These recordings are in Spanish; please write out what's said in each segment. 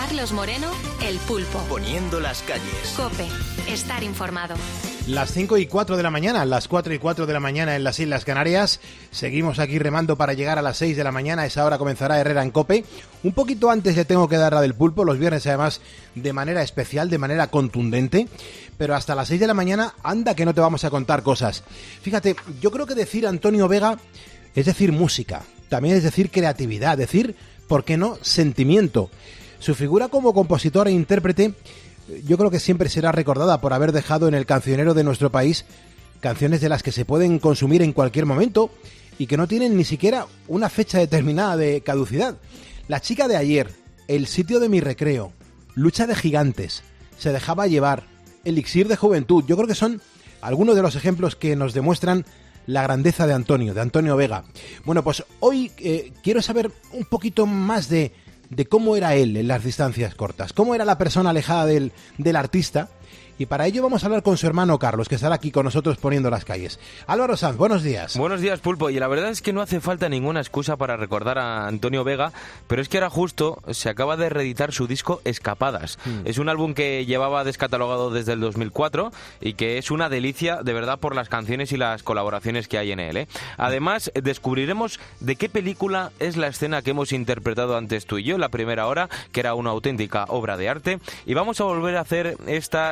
Carlos Moreno, El Pulpo. Poniendo las calles. COPE. Estar informado. Las 5:04 de la mañana, las 4:04 de la mañana en las Islas Canarias. Seguimos aquí remando para llegar a las 6 de la mañana. A esa hora comenzará Herrera en COPE. Un poquito antes le tengo que dar la del Pulpo, los viernes además de manera especial, de manera contundente. Pero hasta las 6 de la mañana, anda que no te vamos a contar cosas. Fíjate, yo creo que decir Antonio Vega es decir música. También es decir creatividad, decir, ¿por qué no?, sentimiento. Su figura como compositor e intérprete, yo creo que siempre será recordada por haber dejado en el cancionero de nuestro país canciones de las que se pueden consumir en cualquier momento y que no tienen ni siquiera una fecha determinada de caducidad. La chica de ayer, El sitio de mi recreo, Lucha de gigantes, Se dejaba llevar, Elixir de juventud, yo creo que son algunos de los ejemplos que nos demuestran la grandeza de Antonio Vega. Bueno, pues hoy quiero saber un poquito más de cómo era él en las distancias cortas, cómo era la persona alejada del artista, y para ello vamos a hablar con su hermano Carlos, que estará aquí con nosotros poniendo las calles. Álvaro Sanz, buenos días. Buenos días, Pulpo, y la verdad es que no hace falta ninguna excusa para recordar a Antonio Vega, pero es que ahora justo se acaba de reeditar su disco Escapadas. Es un álbum que llevaba descatalogado desde el 2004 y que es una delicia, de verdad, por las canciones y las colaboraciones que hay en él, ¿eh? Además, descubriremos de qué película es la escena que hemos interpretado antes tú y yo en la primera hora, que era una auténtica obra de arte, y vamos a volver a hacer esta...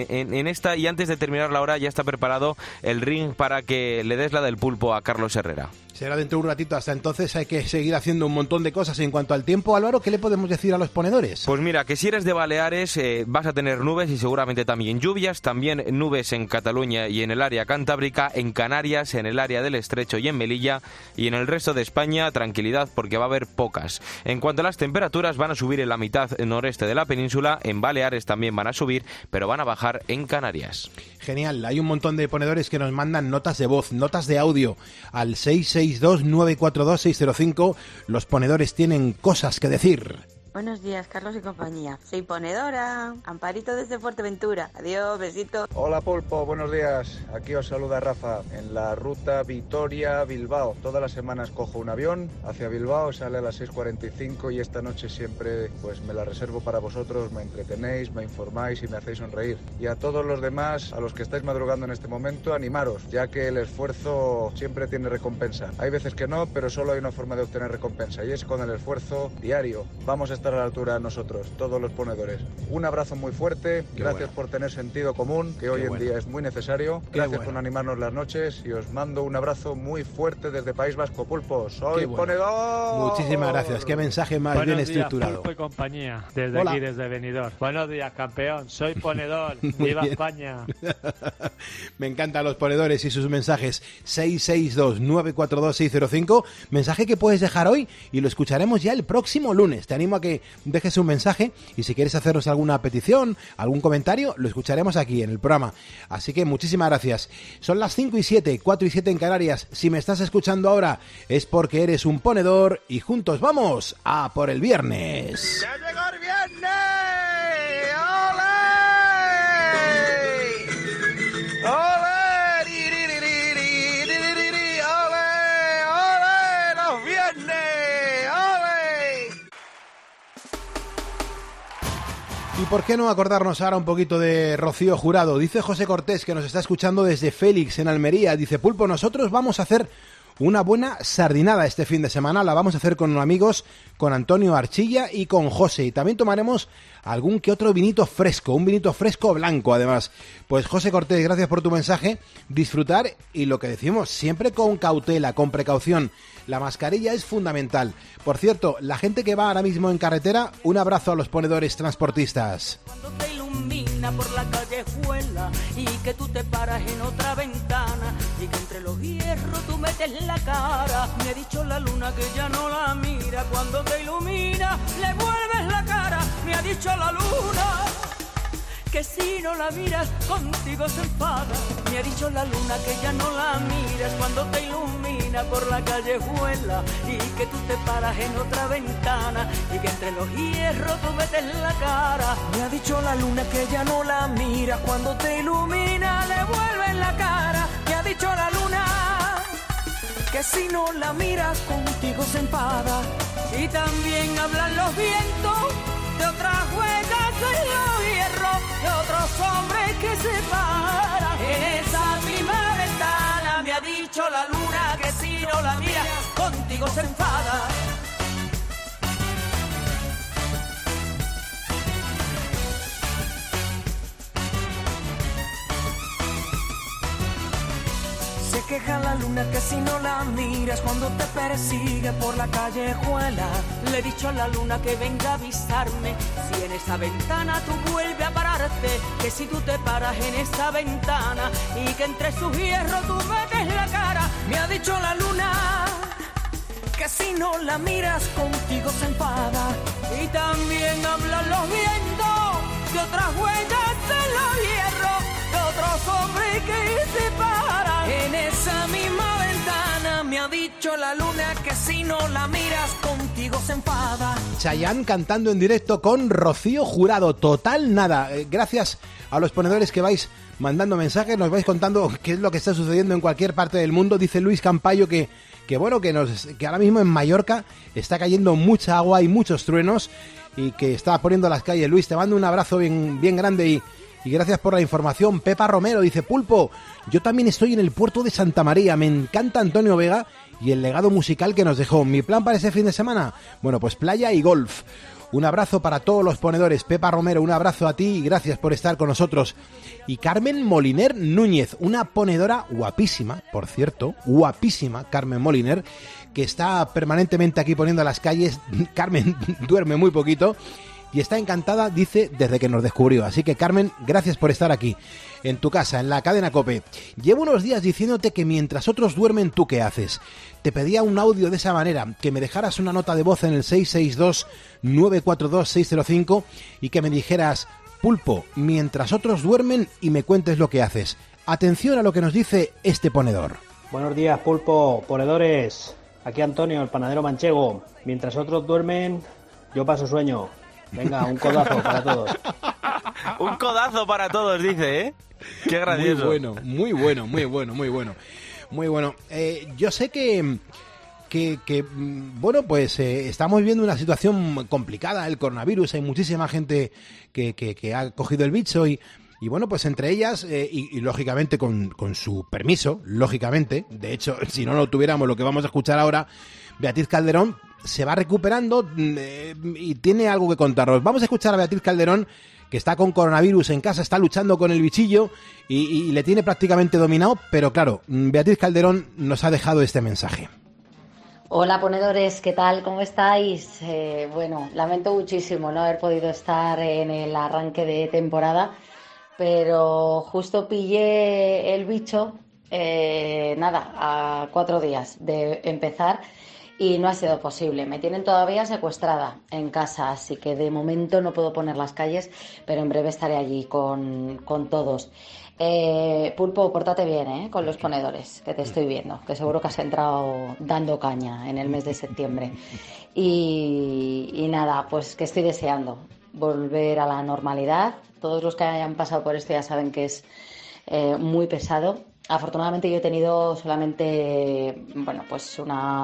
En esta, y antes de terminar la hora ya está preparado el ring para que le des la del Pulpo a Carlos Herrera. Será dentro de un ratito, hasta entonces hay que seguir haciendo un montón de cosas. En cuanto al tiempo, Álvaro, ¿qué le podemos decir a los ponedores? Pues mira, que si eres de Baleares vas a tener nubes y seguramente también lluvias, también nubes en Cataluña y en el área cantábrica, en Canarias, en el área del Estrecho y en Melilla, y en el resto de España tranquilidad porque va a haber pocas. En cuanto a las temperaturas, van a subir en la mitad noreste de la península, en Baleares también van a subir, pero van a bajar en Canarias. Genial, hay un montón de ponedores que nos mandan notas de voz, notas de audio al 662-942-605. Los ponedores tienen cosas que decir. Buenos días, Carlos y compañía. Soy ponedora. Amparito desde Fuerteventura. Adiós, besito. Hola, Pulpo, buenos días. Aquí os saluda Rafa, en la ruta Vitoria-Bilbao. Todas las semanas cojo un avión hacia Bilbao, sale a las 6:45 y esta noche siempre pues me la reservo para vosotros. Me entretenéis, me informáis y me hacéis sonreír. Y a todos los demás, a los que estáis madrugando en este momento, animaros, ya que el esfuerzo siempre tiene recompensa. Hay veces que no, pero solo hay una forma de obtener recompensa y es con el esfuerzo diario. Vamos a estar a la altura nosotros, todos los ponedores. Un abrazo muy fuerte, gracias por tener sentido común, que hoy en día es muy necesario. Gracias por animarnos las noches y os mando un abrazo muy fuerte desde País Vasco, Pulpo. Soy ponedor. Muchísimas gracias, qué mensaje más bien estructurado. Pulpo y compañía, desde Hola. aquí, desde Benidorm. Buenos días, campeón, soy ponedor. ¡Viva España! Me encantan los ponedores y sus mensajes. 662-942-605, mensaje que puedes dejar hoy y lo escucharemos ya el próximo lunes. Te animo a que dejes un mensaje y si quieres hacernos alguna petición, algún comentario, lo escucharemos aquí en el programa. Así que muchísimas gracias. Son las 5:07, 4:07 en Canarias. Si me estás escuchando ahora es porque eres un ponedor y juntos vamos a por el viernes. ¡Ya llegó el viernes! ¡Ole! ¡Ole! ¿Y por qué no acordarnos ahora un poquito de Rocío Jurado? Dice José Cortés, que nos está escuchando desde Félix, en Almería. Dice, Pulpo, nosotros vamos a hacer una buena sardinada este fin de semana. La vamos a hacer con amigos, con Antonio Archilla y con José. Y también tomaremos algún que otro vinito fresco, un vinito fresco blanco además. Pues José Cortés, gracias por tu mensaje. Disfrutar y lo que decimos, siempre con cautela, con precaución. La mascarilla es fundamental. Por cierto, la gente que va ahora mismo en carretera, un abrazo a los ponedores transportistas. Cuando te ilumina por la callejuela y que tú te paras en otra ventana y que entre los hierros tú metes la cara. Me ha dicho la luna que ya no la mira. Cuando te ilumina le vuelves la cara. Me ha dicho la luna que si no la miras contigo se enfada. Me ha dicho la luna que ya no la miras cuando te ilumina por la callejuela y que tú te paras en otra ventana y que entre los hierros tú metes la cara. Me ha dicho la luna que ya no la miras cuando te ilumina le vuelves la cara. Me ha dicho la luna que si no la miras contigo se enfada. Y también hablan los vientos de otra contigo se enfada. Se queja la luna que si no la miras cuando te persigue por la callejuela. Le he dicho a la luna que venga a avisarme si en esa ventana tú vuelves a pararte, que si tú te paras en esa ventana y que entre sus hierros tú metes la cara. Me ha dicho la luna que si no la miras contigo se enfada. Y también hablan los vientos de otras huellas en los hierros, de otros hombres que se paran en esa misma ventana. Me ha dicho la luna que si no la miras contigo se enfada. Chayanne cantando en directo con Rocío Jurado. Total nada. Gracias a los ponedores que vais mandando mensajes, nos vais contando qué es lo que está sucediendo en cualquier parte del mundo. Dice Luis Campayo que ahora mismo en Mallorca está cayendo mucha agua y muchos truenos y que está poniendo las calles. Luis, te mando un abrazo bien grande y gracias por la información. Pepa Romero dice: Pulpo, yo también estoy en el puerto de Santa María, me encanta Antonio Vega y el legado musical que nos dejó. ¿Mi plan para ese fin de semana? Bueno, pues playa y golf. Un abrazo para todos los ponedores. Pepa Romero, un abrazo a ti y gracias por estar con nosotros. Y Carmen Moliner Núñez, una ponedora guapísima, por cierto, guapísima, Carmen Moliner, que está permanentemente aquí poniendo a las calles. Carmen duerme muy poquito y está encantada, dice, desde que nos descubrió. Así que, Carmen, gracias por estar aquí, en tu casa, en la cadena COPE. Llevo unos días diciéndote que mientras otros duermen, ¿tú qué haces? Te pedía un audio de esa manera, que me dejaras una nota de voz en el 662-942-605 y que me dijeras: Pulpo, mientras otros duermen, y me cuentes lo que haces. Atención a lo que nos dice este ponedor. Buenos días, Pulpo, ponedores. Aquí Antonio, el panadero manchego. Mientras otros duermen, yo paso sueño. Venga, un codazo para todos. Un codazo para todos, dice, ¿eh? Qué gracioso. Muy bueno. Yo sé que bueno, pues estamos viviendo una situación complicada, el coronavirus. Hay muchísima gente que ha cogido el bicho y bueno, pues entre ellas, y lógicamente con su permiso, lógicamente, de hecho, si no lo tuviéramos, lo que vamos a escuchar ahora, Beatriz Calderón se va recuperando y tiene algo que contarnos. Vamos a escuchar a Beatriz Calderón, que está con coronavirus en casa, está luchando con el bichillo y le tiene prácticamente dominado, pero claro, Beatriz Calderón nos ha dejado este mensaje. Hola ponedores, ¿qué tal? ¿Cómo estáis? Bueno, lamento muchísimo no haber podido estar en el arranque de temporada, pero justo pillé el bicho, a 4 días de empezar y no ha sido posible. Me tienen todavía secuestrada en casa, así que de momento no puedo poner las calles, pero en breve estaré allí con todos. Pulpo, pórtate bien, con los ponedores, que te estoy viendo, que seguro que has entrado dando caña en el mes de septiembre. Y nada, pues que estoy deseando volver a la normalidad. Todos los que hayan pasado por esto ya saben que es muy pesado. Afortunadamente yo he tenido solamente, pues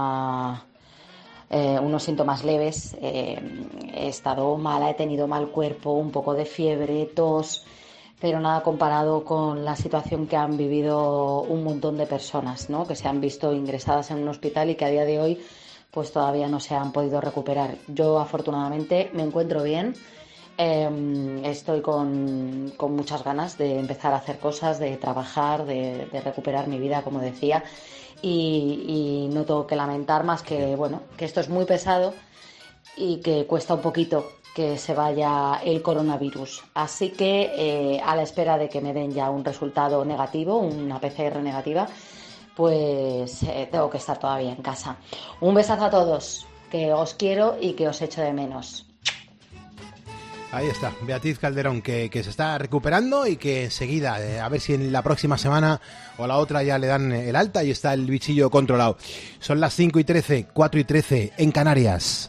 unos síntomas leves. He estado mala, he tenido mal cuerpo, un poco de fiebre, tos, pero nada comparado con la situación que han vivido un montón de personas, ¿no? Que se han visto ingresadas en un hospital y que a día de hoy pues todavía no se han podido recuperar. Yo afortunadamente me encuentro bien. Estoy con muchas ganas de empezar a hacer cosas, de trabajar, de recuperar mi vida, como decía, y no tengo que lamentar más que, que esto es muy pesado y que cuesta un poquito que se vaya el coronavirus. Así que a la espera de que me den ya un resultado negativo, una PCR negativa, pues tengo que estar todavía en casa. Un besazo a todos, que os quiero y que os echo de menos. Ahí está, Beatriz Calderón, que se está recuperando y que enseguida, a ver si en la próxima semana o la otra ya le dan el alta y está el bichillo controlado. Son las 5:13, 4:13 en Canarias.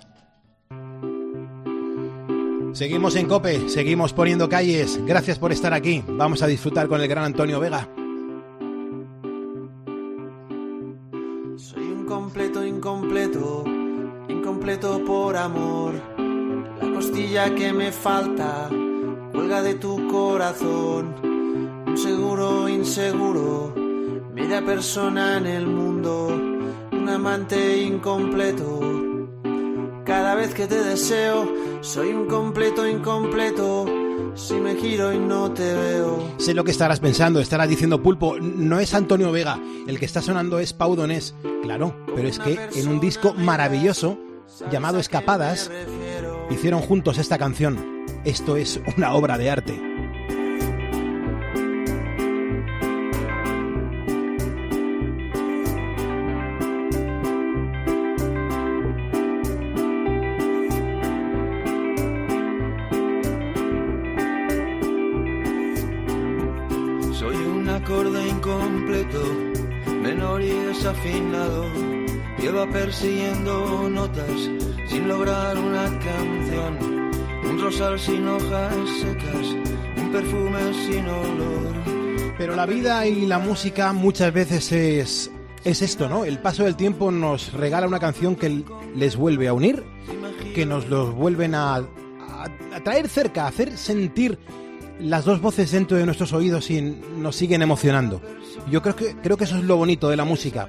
Seguimos en COPE, seguimos poniendo calles. Gracias por estar aquí. Vamos a disfrutar con el gran Antonio Vega. Soy un incompleto por amor. La costilla que me falta cuelga de tu corazón. Un seguro inseguro, media persona en el mundo. un amante incompleto. Cada vez que te deseo, soy un completo incompleto. Si me giro y no te veo. Sé lo que estarás pensando, estarás diciendo, Pulpo, no es Antonio Vega, el que está sonando es Pau Donés. Claro, pero es que en un disco maravilloso llamado Escapadas hicieron juntos esta canción. Esto es una obra de arte. Soy un acorde incompleto, menor y desafinado, que va persiguiendo notas sin lograr una canción. Un rosal sin hojas secas, un perfume sin olor. Pero la vida y la música muchas veces es esto, ¿no? El paso del tiempo nos regala una canción que les vuelve a unir, que nos los vuelven a traer cerca, a hacer sentir las dos voces dentro de nuestros oídos y nos siguen emocionando. Yo creo que eso es lo bonito de la música.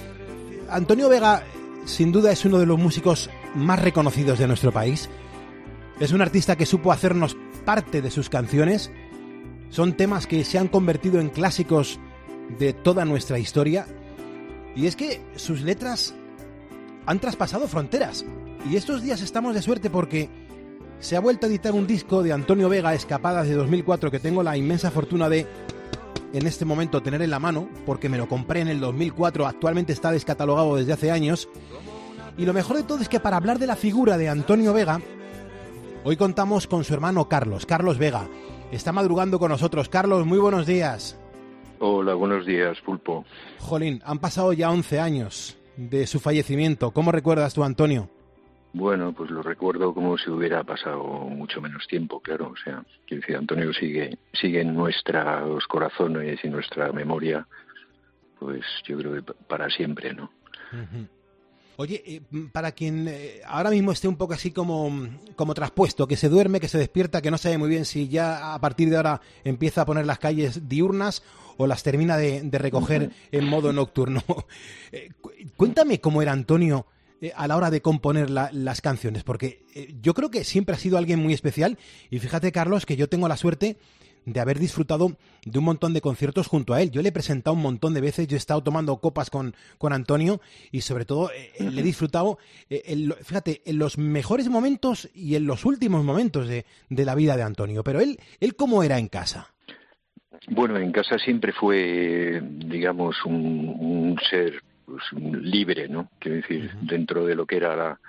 Antonio Vega, sin duda, es uno de los músicos más reconocidos de nuestro país. Es un artista que supo hacernos parte de sus canciones. Son temas que se han convertido en clásicos de toda nuestra historia. Y es que sus letras han traspasado fronteras. Y estos días estamos de suerte porque se ha vuelto a editar un disco de Antonio Vega, Escapadas, de 2004, que tengo la inmensa fortuna de, en este momento, tener en la mano, porque me lo compré en el 2004, actualmente está descatalogado desde hace años. Y lo mejor de todo es que para hablar de la figura de Antonio Vega, hoy contamos con su hermano Carlos Vega. Está madrugando con nosotros. Carlos, muy buenos días. Hola, buenos días, Pulpo. Jolín, han pasado ya 11 años de su fallecimiento. ¿Cómo recuerdas tú a Antonio? Bueno, pues lo recuerdo como si hubiera pasado mucho menos tiempo, claro. O sea, quiero decir, Antonio sigue en nuestros corazones y nuestra memoria, pues yo creo que para siempre, ¿no? Uh-huh. Oye, para quien ahora mismo esté un poco así como traspuesto, que se duerme, que se despierta, que no sabe muy bien si ya a partir de ahora empieza a poner las calles diurnas o las termina de recoger en modo nocturno. Cuéntame cómo era Antonio a la hora de componer las canciones, porque yo creo que siempre ha sido alguien muy especial y fíjate, Carlos, que yo tengo la suerte de haber disfrutado de un montón de conciertos junto a él. Yo le he presentado un montón de veces, yo he estado tomando copas con Antonio y sobre todo le he disfrutado, fíjate, en los mejores momentos y en los últimos momentos de la vida de Antonio. Pero él ¿cómo era en casa? Bueno, en casa siempre fue, digamos, un ser pues, libre, ¿no? Quiero decir, dentro de lo que era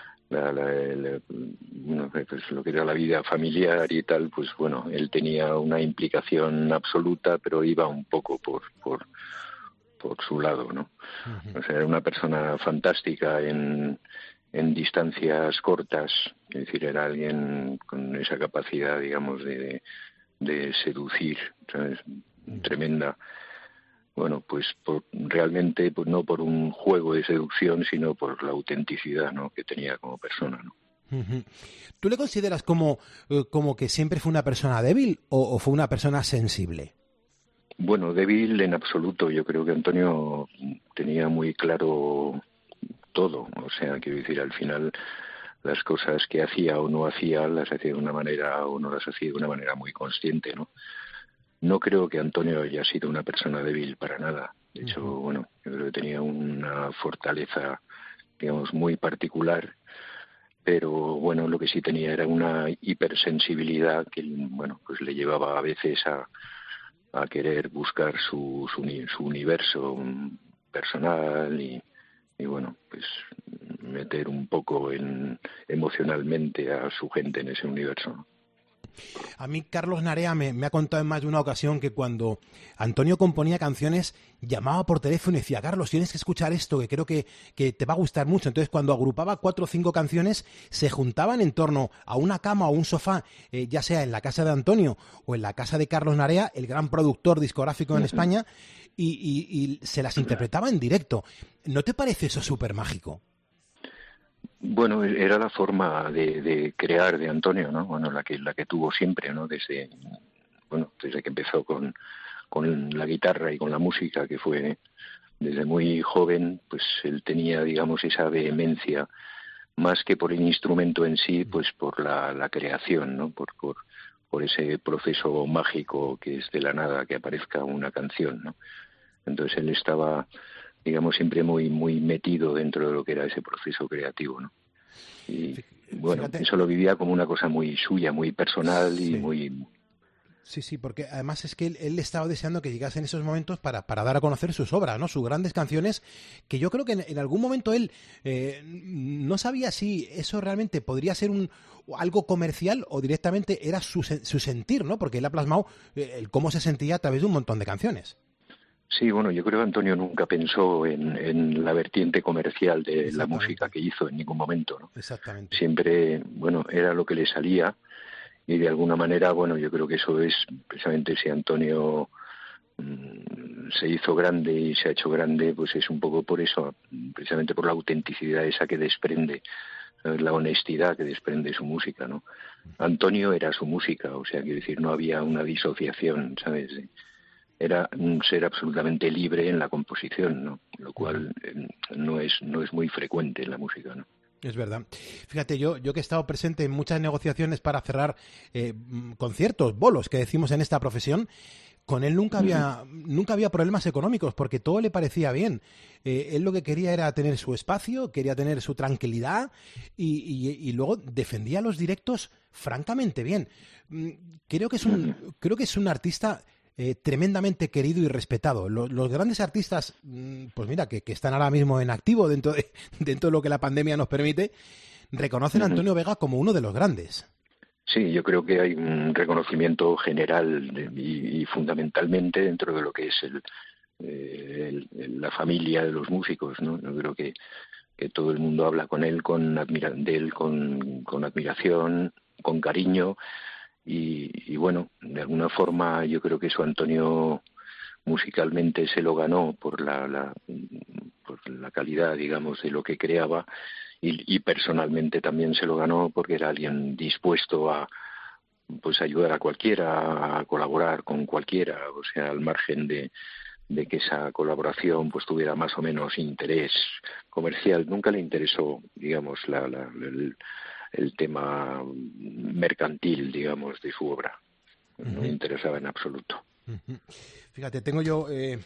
pues lo que era la vida familiar y tal, pues bueno, él tenía una implicación absoluta, pero iba un poco por su lado, ¿no? O sea, era una persona fantástica en distancias cortas, es decir, era alguien con esa capacidad, digamos, de seducir, ¿sabes? Tremenda. Bueno, pues realmente pues no por un juego de seducción, sino por la autenticidad, ¿no?, que tenía como persona, ¿no? Uh-huh. ¿Tú le consideras como que siempre fue una persona débil o fue una persona sensible? Bueno, débil en absoluto. Yo creo que Antonio tenía muy claro todo. O sea, quiero decir, al final las cosas que hacía o no hacía las hacía de una manera o no las hacía de una manera muy consciente, ¿no? No creo que Antonio haya sido una persona débil para nada. De hecho, bueno, yo creo que tenía una fortaleza, digamos, muy particular, pero bueno, lo que sí tenía era una hipersensibilidad que, bueno, pues le llevaba a veces a querer buscar su universo personal y bueno, pues meter un poco emocionalmente a su gente en ese universo, ¿no? A mí Carlos Narea me ha contado en más de una ocasión que cuando Antonio componía canciones llamaba por teléfono y decía: Carlos, tienes que escuchar esto, que creo que te va a gustar mucho. Entonces cuando agrupaba 4 o 5 canciones se juntaban en torno a una cama o un sofá, ya sea en la casa de Antonio o en la casa de Carlos Narea, el gran productor discográfico en España, y se las interpretaba en directo. ¿No te parece eso súper mágico? Bueno, era la forma de crear de Antonio, ¿no? Bueno, la que tuvo siempre, ¿no? Desde que empezó con la guitarra y con la música, que fue desde muy joven, pues él tenía, digamos, esa vehemencia, más que por el instrumento en sí, pues por la creación, ¿no? Por ese proceso mágico que es de la nada que aparezca una canción, ¿no? Entonces él estaba, digamos, siempre muy metido dentro de lo que era ese proceso creativo, ¿no? Y bueno, fíjate, eso lo vivía como una cosa muy suya, muy personal y muy... Sí, porque además es que él estaba deseando que llegasen esos momentos para dar a conocer sus obras, ¿no? Sus grandes canciones, que yo creo que en algún momento él no sabía si eso realmente podría ser algo comercial o directamente era su sentir, ¿no? Porque él ha plasmado el cómo se sentía a través de un montón de canciones. Sí, bueno, yo creo que Antonio nunca pensó en la vertiente comercial de la música que hizo en ningún momento, ¿no? Exactamente. Siempre, bueno, era lo que le salía y de alguna manera, bueno, yo creo que eso es precisamente si Antonio se hizo grande y se ha hecho grande, pues es un poco por eso, precisamente por la autenticidad esa que desprende, ¿sabes? La honestidad que desprende su música, ¿no? Antonio era su música, o sea, quiero decir, no había una disociación, ¿sabes? Era un ser absolutamente libre en la composición, ¿no? Lo cual no es muy frecuente en la música, ¿no? Es verdad. Fíjate, yo que he estado presente en muchas negociaciones para cerrar conciertos, bolos, que decimos en esta profesión, con él nunca había problemas económicos, porque todo le parecía bien. Él lo que quería era tener su espacio, quería tener su tranquilidad y luego defendía los directos francamente bien. Creo que es un artista tremendamente querido y respetado. Los grandes artistas, pues mira, que están ahora mismo en activo dentro de lo que la pandemia nos permite, reconocen a Antonio Vega como uno de los grandes. Sí, yo creo que hay un reconocimiento general y fundamentalmente dentro de lo que es la familia de los músicos, ¿no? Yo creo que todo el mundo habla con él con admiración, con cariño. Y bueno, de alguna forma yo creo que eso Antonio musicalmente se lo ganó por la calidad, digamos, de lo que creaba y personalmente también se lo ganó porque era alguien dispuesto a ayudar a cualquiera, a colaborar con cualquiera, o sea, al margen de que esa colaboración pues tuviera más o menos interés comercial. Nunca le interesó, digamos, el tema mercantil, digamos, de su obra. No me interesaba en absoluto. Fíjate, tengo yo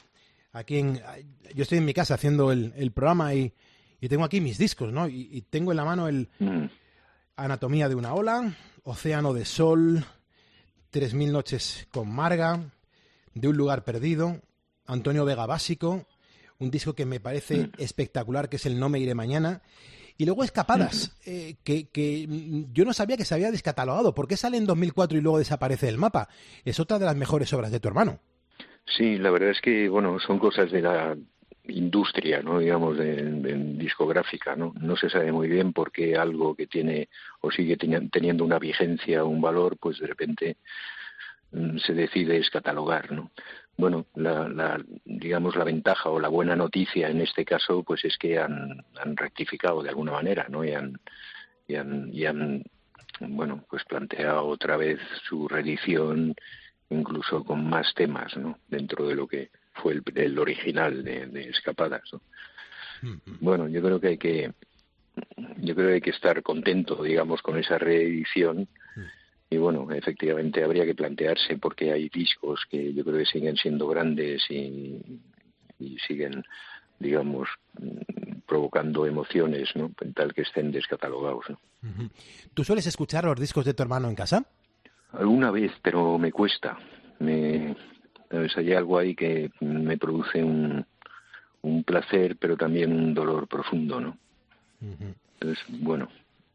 yo estoy en mi casa haciendo el programa y tengo aquí mis discos, ¿no? Y tengo en la mano el Anatomía de una ola, Océano de sol, 3000 noches con Marga, De un lugar perdido, Antonio Vega Básico, un disco que me parece espectacular, que es el No me iré mañana. Y luego Escapadas, que yo no sabía que se había descatalogado. ¿Por qué sale en 2004 y luego desaparece del mapa? Es otra de las mejores obras de tu hermano. Sí, la verdad es que, bueno, son cosas de la industria, ¿no? Digamos, de discográfica, ¿no? No se sabe muy bien por qué algo que tiene o sigue teniendo una vigencia, un valor, pues de repente se decide descatalogar, ¿no? Bueno, digamos la ventaja o la buena noticia en este caso, pues es que han rectificado de alguna manera, ¿no? Y han bueno, pues planteado otra vez su reedición, incluso con más temas, ¿no? Dentro de lo que fue el original de Escapadas, ¿no? Bueno, yo creo que hay que estar contento, digamos, con esa reedición. Y bueno, efectivamente habría que plantearse porque hay discos que yo creo que siguen siendo grandes y siguen, digamos, provocando emociones, ¿no? Tal que estén descatalogados, ¿no? ¿Tú sueles escuchar los discos de tu hermano en casa? Alguna vez, pero me cuesta. ¿Sabes? Hay algo ahí que me produce un placer, pero también un dolor profundo, ¿no? Entonces, bueno,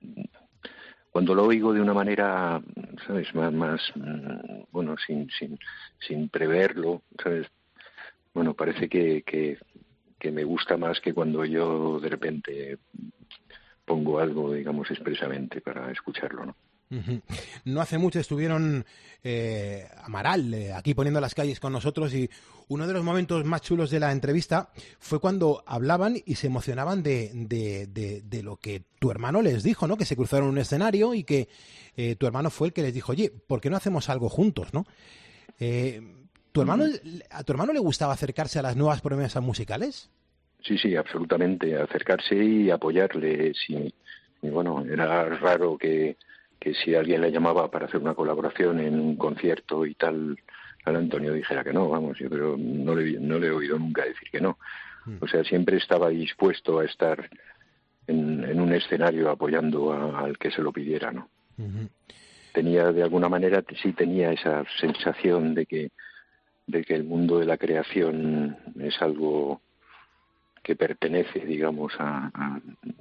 cuando lo oigo de una manera, ¿sabes? Más bueno, sin preverlo, ¿sabes? Bueno, parece que me gusta más que cuando yo de repente pongo algo, digamos, expresamente para escucharlo, ¿no? No hace mucho estuvieron Amaral aquí poniendo las calles con nosotros y uno de los momentos más chulos de la entrevista fue cuando hablaban y se emocionaban de lo que tu hermano les dijo, ¿no? Que se cruzaron en un escenario y que tu hermano fue el que les dijo, oye, ¿por qué no hacemos algo juntos, no? ¿A tu hermano le gustaba acercarse a las nuevas promesas musicales? Sí, absolutamente, acercarse y apoyarle. Sí. Y bueno, era raro que si alguien le llamaba para hacer una colaboración en un concierto y tal, al Antonio dijera que no. Vamos, yo creo, no le he oído nunca decir que no. O sea, siempre estaba dispuesto a estar en un escenario apoyando al que se lo pidiera, ¿no? Uh-huh. Tenía, de alguna manera, sí tenía esa sensación de que el mundo de la creación es algo que pertenece, digamos, a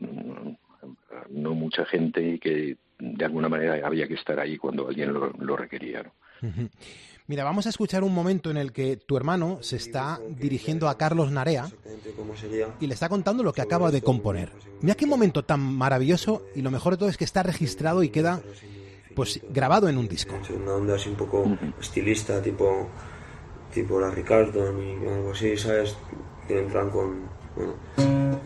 no mucha gente y que de alguna manera había que estar ahí cuando alguien lo requería, ¿no? Uh-huh. Mira, vamos a escuchar un momento en el que tu hermano se está dirigiendo a Carlos Narea y le está contando lo que acaba de componer. Mira qué momento tan maravilloso, y lo mejor de todo es que está registrado y queda pues grabado en un disco. Una onda así un poco estilista, tipo Larry Carlton y algo así, ¿sabes? Que entran con... Bueno.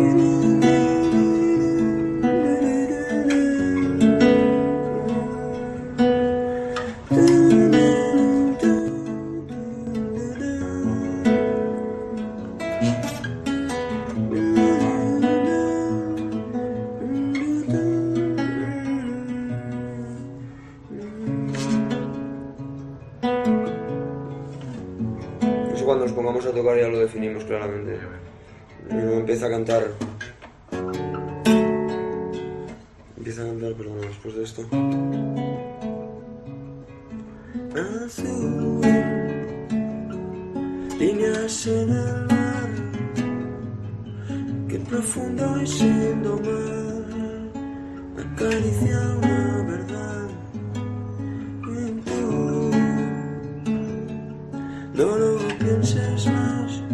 Cuando nos pongamos a tocar ya lo definimos claramente. Y luego empieza a cantar, perdón, después de esto. Azul, líneas en el mar, que profundo y sin domar, acaricia una verdad en tú. No lo pienses más,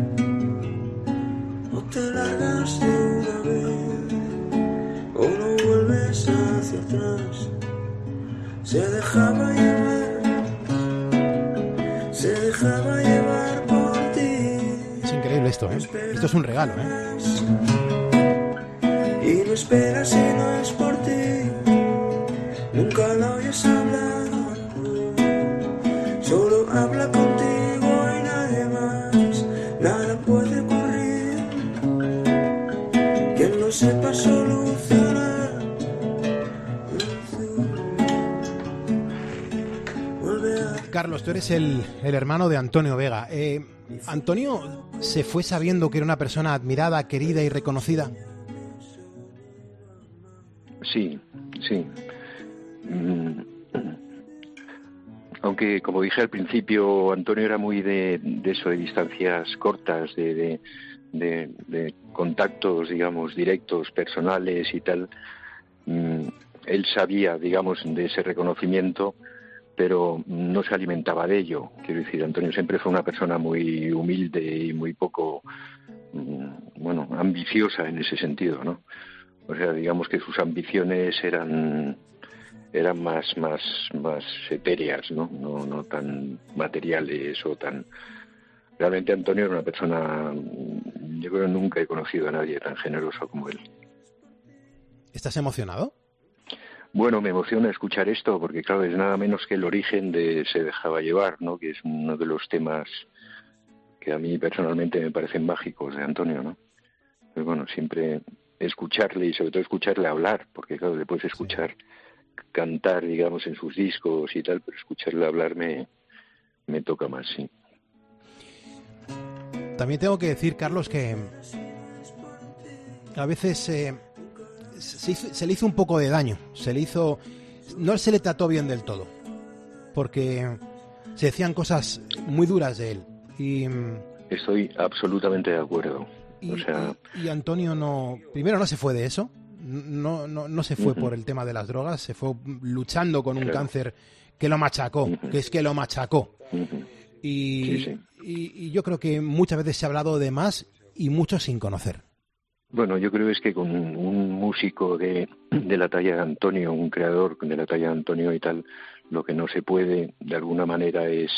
o te largas de una vez, o no vuelves hacia atrás. Se dejaba llevar por ti. Es increíble esto, ¿eh? Esto es un regalo, ¿eh? Y no esperas si no es por ti, nunca la oyes hablar, solo habla contigo. Puede ocurrir que no sepa solucionar. Carlos, tú eres el hermano de Antonio Vega. ¿Antonio se fue sabiendo que era una persona admirada, querida y reconocida? Sí. Aunque, como dije al principio, Antonio era muy de eso, de distancias cortas, de contactos, digamos, directos, personales y tal. Él sabía, digamos, de ese reconocimiento, pero no se alimentaba de ello. Quiero decir, Antonio siempre fue una persona muy humilde y muy poco, ambiciosa en ese sentido, ¿no? O sea, digamos que sus ambiciones eran más etéreas, ¿no? No tan materiales o tan... Realmente Antonio era una persona, yo creo que nunca he conocido a nadie tan generoso como él. ¿Estás emocionado? Bueno, me emociona escuchar esto porque, claro, es nada menos que el origen de Se dejaba llevar, ¿no? Que es uno de los temas que a mí personalmente me parecen mágicos de Antonio, ¿no? Pero bueno, siempre escucharle y sobre todo escucharle hablar, porque claro, le puedes escuchar cantar, digamos, en sus discos y tal, pero escucharle hablar me toca más, sí. También tengo que decir, Carlos, que a veces se le hizo un poco de daño. No se le trató bien del todo, porque se decían cosas muy duras de él. Estoy absolutamente de acuerdo. Y Antonio no se fue de eso. No se fue por el tema de las drogas, se fue luchando con un cáncer que lo machacó, Y yo creo que muchas veces se ha hablado de más y mucho sin conocer. Bueno, yo creo es que con un músico de la talla de Antonio, un creador de la talla de Antonio y tal, lo que no se puede de alguna manera es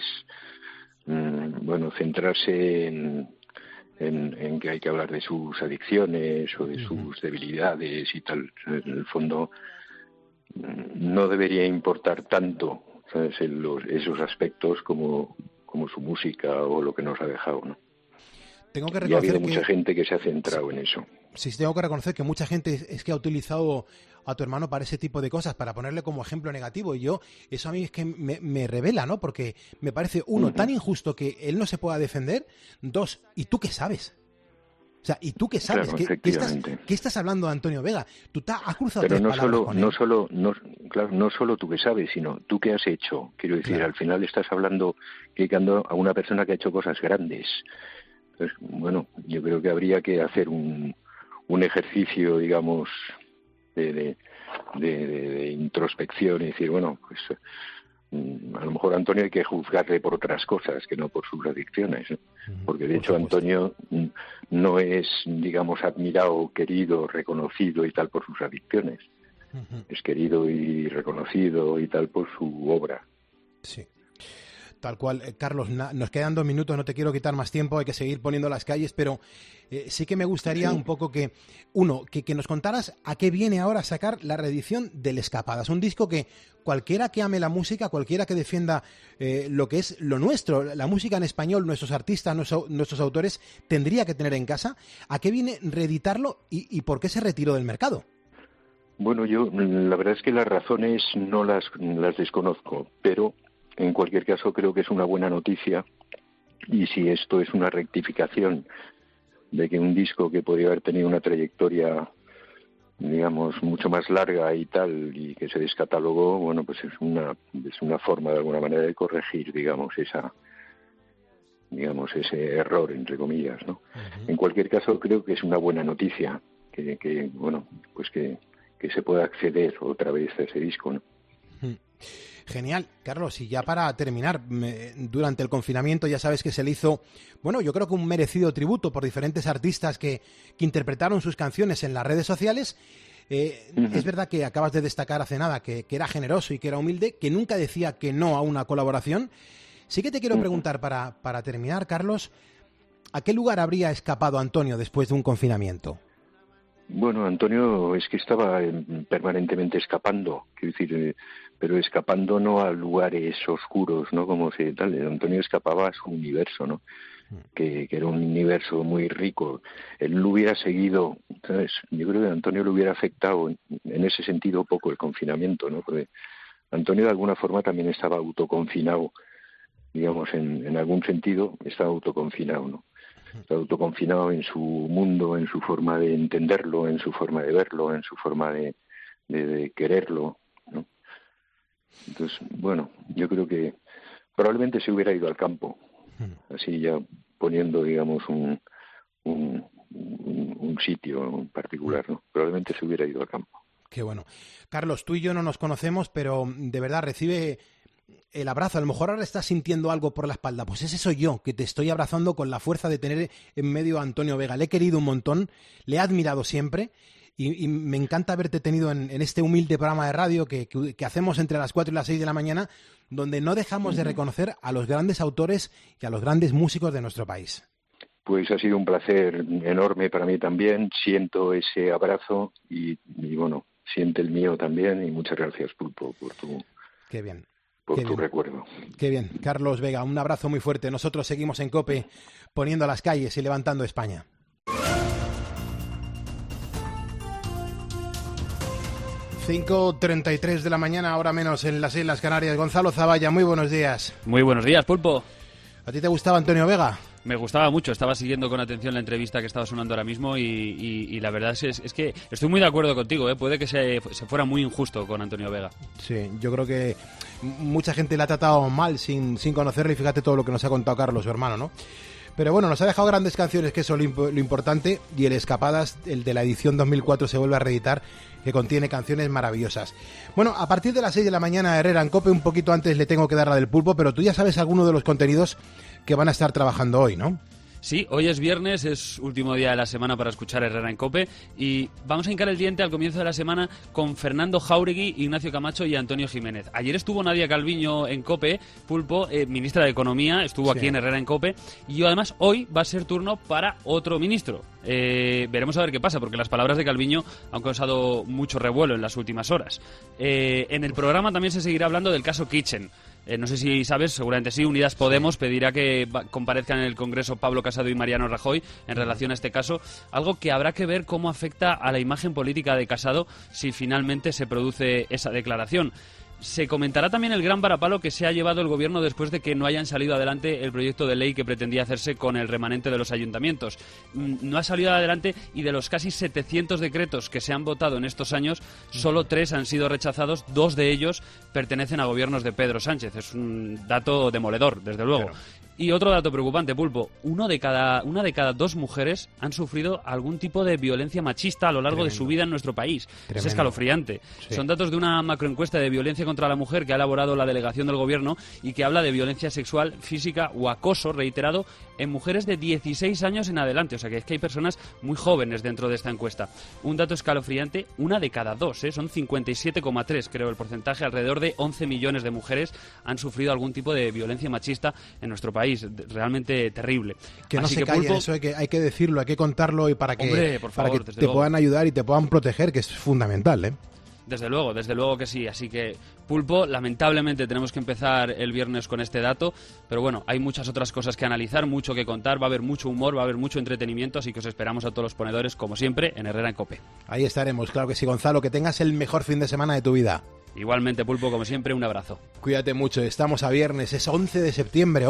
centrarse en que hay que hablar de sus adicciones o de sus debilidades y tal. En el fondo no debería importar tanto, ¿sabes?, esos aspectos como su música o lo que nos ha dejado, ¿no? Tengo que y ha habido reconocer mucha gente que se ha centrado en eso. Sí, tengo que reconocer que mucha gente es que ha utilizado a tu hermano para ese tipo de cosas, para ponerle como ejemplo negativo, y eso a mí es que me revela, ¿no? Porque me parece, uno, tan injusto que él no se pueda defender, dos, ¿y tú qué sabes? O sea, ¿y tú qué sabes? Claro, ¿Qué estás hablando de Antonio Vega? Tú has cruzado pero tres palabras con él. no solo tú qué sabes, sino tú qué has hecho. Quiero decir, Claro. al final estás criticando a una persona que ha hecho cosas grandes. Entonces, bueno, yo creo que habría que hacer un ejercicio, digamos, de introspección y decir, bueno, pues a lo mejor a Antonio hay que juzgarle por otras cosas que no por sus adicciones, ¿no? Porque de hecho Antonio no es, digamos, admirado, querido, reconocido y tal por sus adicciones. Es querido y reconocido y tal por su obra. Sí. Tal cual. Carlos, nos quedan 2 minutos, no te quiero quitar más tiempo, hay que seguir poniendo las calles, pero sí que me gustaría un poco que nos contaras a qué viene ahora sacar la reedición del Escapadas, un disco que cualquiera que ame la música, cualquiera que defienda lo que es lo nuestro, la música en español, nuestros artistas, nuestros autores, tendría que tener en casa. ¿A qué viene reeditarlo y por qué se retiró del mercado? Bueno, yo la verdad es que las razones no las desconozco, pero en cualquier caso creo que es una buena noticia, y si esto es una rectificación de que un disco que podría haber tenido una trayectoria, digamos, mucho más larga y tal, y que se descatalogó, bueno, pues es una forma de alguna manera de corregir, digamos, ese error, entre comillas, ¿no? En cualquier caso creo que es una buena noticia que bueno, pues que se pueda acceder otra vez a ese disco, ¿no? Genial, Carlos, y ya para terminar, durante el confinamiento ya sabes que se le hizo, bueno, yo creo que un merecido tributo por diferentes artistas que interpretaron sus canciones en las redes sociales. Es verdad que acabas de destacar hace nada que era generoso y que era humilde, que nunca decía que no a una colaboración. Sí que te quiero preguntar para terminar, Carlos, ¿a qué lugar habría escapado Antonio después de un confinamiento? Bueno, Antonio es que estaba permanentemente escapando, quiero decir, pero escapando no a lugares oscuros, ¿no? Como si tal. Antonio escapaba a su universo, ¿no? Que era un universo muy rico. Él lo hubiera seguido, ¿sabes? Yo creo que a Antonio le hubiera afectado en ese sentido poco el confinamiento, ¿no? Porque Antonio de alguna forma también estaba autoconfinado, digamos, en algún sentido estaba autoconfinado, ¿no? Está autoconfinado en su mundo, en su forma de entenderlo, en su forma de verlo, en su forma de quererlo, ¿no? Entonces, bueno, yo creo que probablemente se hubiera ido al campo, así ya poniendo, digamos, un sitio en particular, ¿no? Probablemente se hubiera ido al campo. Qué bueno. Carlos, tú y yo no nos conocemos, pero de verdad recibe el abrazo. A lo mejor ahora estás sintiendo algo por la espalda. Pues ese soy yo, que te estoy abrazando con la fuerza de tener en medio a Antonio Vega. Le he querido un montón, le he admirado siempre y me encanta haberte tenido en este humilde programa de radio que hacemos entre las 4 y las 6 de la mañana, donde no dejamos de reconocer a los grandes autores y a los grandes músicos de nuestro país. Pues ha sido un placer enorme para mí también. Siento ese abrazo y bueno, siente el mío también, y muchas gracias, Pulpo, por tu... Qué bien. Por tu recuerdo. Qué bien. Carlos Vega, un abrazo muy fuerte. Nosotros seguimos en COPE poniendo las calles y levantando España. ...5:33 de la mañana, ahora menos en las Islas Canarias. Gonzalo Zavalla, muy buenos días. Muy buenos días, Pulpo. ¿A ti te gustaba Antonio Vega? Me gustaba mucho, estaba siguiendo con atención la entrevista que estaba sonando ahora mismo y la verdad es que estoy muy de acuerdo contigo, ¿eh? Puede que se fuera muy injusto con Antonio Vega. Sí, yo creo que mucha gente le ha tratado mal sin conocerle, y fíjate todo lo que nos ha contado Carlos, su hermano, ¿no? Pero bueno, nos ha dejado grandes canciones, que eso es lo importante, y el Escapadas, el de la edición 2004, se vuelve a reeditar, que contiene canciones maravillosas. Bueno, a partir de las 6 de la mañana, Herrera en COPE, un poquito antes le tengo que dar la del Pulpo, pero tú ya sabes alguno de los contenidos que van a estar trabajando hoy, ¿no? Sí, hoy es viernes, es último día de la semana para escuchar Herrera en COPE y vamos a hincar el diente al comienzo de la semana con Fernando Jáuregui, Ignacio Camacho y Antonio Jiménez. Ayer estuvo Nadia Calviño en COPE, Pulpo, ministra de Economía, estuvo aquí en Herrera en COPE, y además hoy va a ser turno para otro ministro. Veremos a ver qué pasa, porque las palabras de Calviño han causado mucho revuelo en las últimas horas. En el programa también se seguirá hablando del caso Kitchen. No sé si sabes, seguramente sí, Unidas Podemos pedirá que comparezcan en el Congreso Pablo Casado y Mariano Rajoy en relación a este caso, algo que habrá que ver cómo afecta a la imagen política de Casado si finalmente se produce esa declaración. Se comentará también el gran varapalo que se ha llevado el Gobierno después de que no hayan salido adelante el proyecto de ley que pretendía hacerse con el remanente de los ayuntamientos. No ha salido adelante y de los casi 700 decretos que se han votado en estos años, solo 3 han sido rechazados, 2 de ellos pertenecen a gobiernos de Pedro Sánchez. Es un dato demoledor, desde luego. Claro. Y otro dato preocupante, Pulpo, una de cada 2 mujeres han sufrido algún tipo de violencia machista a lo largo de su vida en nuestro país. Tremendo. Es escalofriante. Sí. Son datos de una macroencuesta de violencia contra la mujer que ha elaborado la delegación del Gobierno y que habla de violencia sexual, física o acoso reiterado en mujeres de 16 años en adelante. O sea que es que hay personas muy jóvenes dentro de esta encuesta. Un dato escalofriante, una de cada 2, son 57,3 creo el porcentaje, alrededor de 11 millones de mujeres han sufrido algún tipo de violencia machista en nuestro país. Realmente terrible. Que no Así se callen, eso hay que decirlo, hay que contarlo y para que, hombre, por favor, para que te puedan ayudar y te puedan proteger, que es fundamental, ¿eh? Desde luego que sí. Así que, Pulpo, lamentablemente tenemos que empezar el viernes con este dato, pero bueno, hay muchas otras cosas que analizar, mucho que contar, va a haber mucho humor, va a haber mucho entretenimiento, así que os esperamos a todos los ponedores, como siempre, en Herrera en COPE. Ahí estaremos, claro que sí, Gonzalo, que tengas el mejor fin de semana de tu vida. Igualmente, Pulpo, como siempre, un abrazo. Cuídate mucho, estamos a viernes, es 11 de septiembre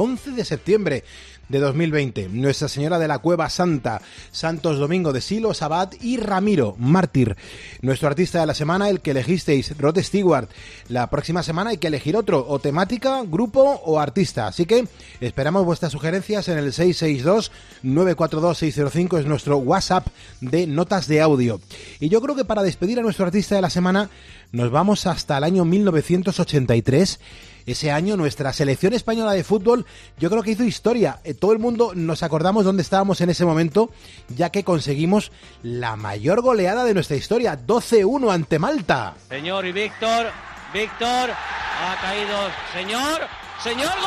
de 2020. Nuestra Señora de la Cueva Santa, Santos Domingo de Silos, Abad y Ramiro, mártir. Nuestro artista de la semana, el que elegisteis, Rod Stewart. La próxima semana hay que elegir otro, o temática, grupo o artista. Así que esperamos vuestras sugerencias en el 662-942-605, es nuestro WhatsApp de notas de audio. Y yo creo que para despedir a nuestro artista de la semana nos vamos hasta el año 1983. Ese año nuestra selección española de fútbol yo creo que hizo historia. Todo el mundo nos acordamos dónde estábamos en ese momento, ya que conseguimos la mayor goleada de nuestra historia, 12-1 ante Malta. Señor y Víctor ha caído, señor, ¡gol!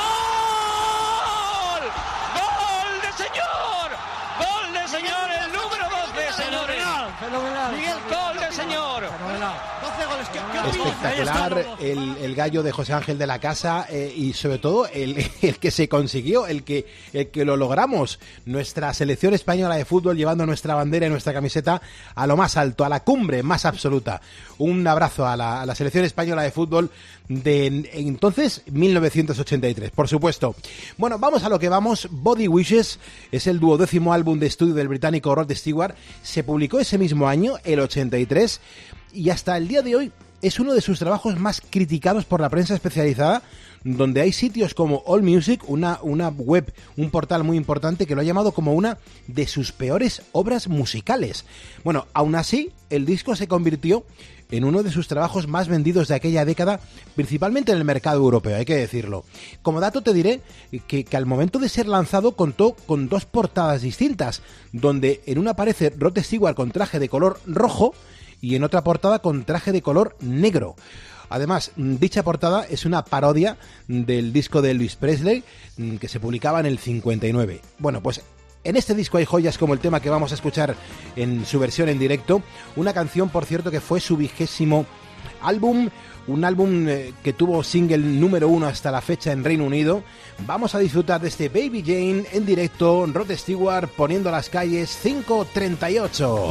¡Gol de señor, el número 12, señores! Fenomenal. Miguel, gol de señor. Fenomenal. 12 goles. ¿Qué espectacular el gallo de José Ángel de la Casa y sobre todo el que se consiguió, el que lo logramos. Nuestra selección española de fútbol llevando nuestra bandera y nuestra camiseta a lo más alto, a la cumbre más absoluta. Un abrazo a la selección española de fútbol de entonces 1983, por supuesto. Bueno, vamos a lo que vamos. Body Wishes es el 12º álbum de estudio del británico Rod Stewart. Se publicó ese mismo año, el 83, y hasta el día de hoy es uno de sus trabajos más criticados por la prensa especializada, donde hay sitios como AllMusic, una web, un portal muy importante, que lo ha llamado como una de sus peores obras musicales. Bueno, aún así, el disco se convirtió en uno de sus trabajos más vendidos de aquella década, principalmente en el mercado europeo, hay que decirlo. Como dato te diré que al momento de ser lanzado contó con 2 portadas distintas, donde en una aparece Rod Stewart con traje de color rojo y en otra portada con traje de color negro. Además, dicha portada es una parodia del disco de Elvis Presley que se publicaba en el 59. Bueno, pues en este disco hay joyas como el tema que vamos a escuchar en su versión en directo, una canción, por cierto, que fue su 20º álbum, un álbum que tuvo single número 1 hasta la fecha en Reino Unido. Vamos a disfrutar de este Baby Jane en directo, Rod Stewart poniendo las calles, 5:38.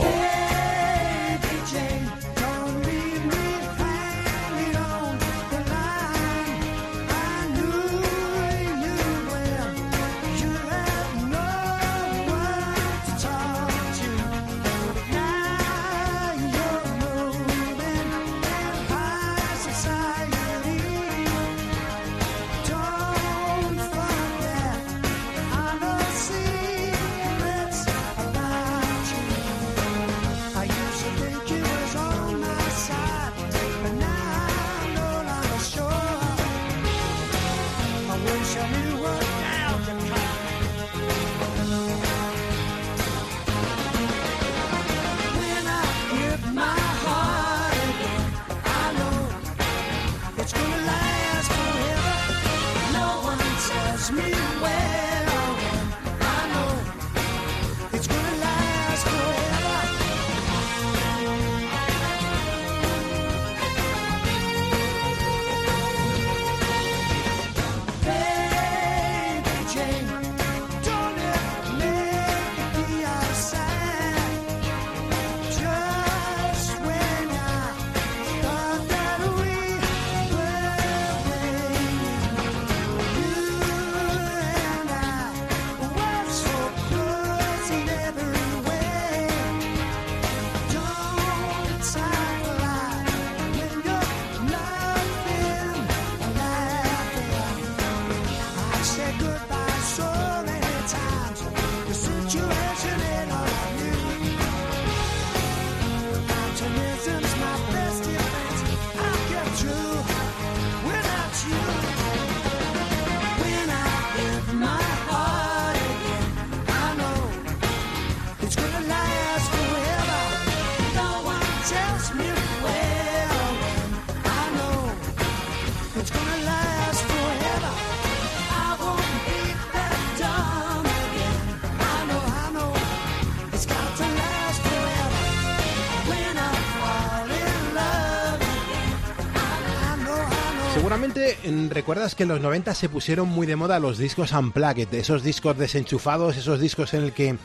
Seguramente recuerdas que en los 90 se pusieron muy de moda los discos unplugged, esos discos desenchufados, esos discos en el que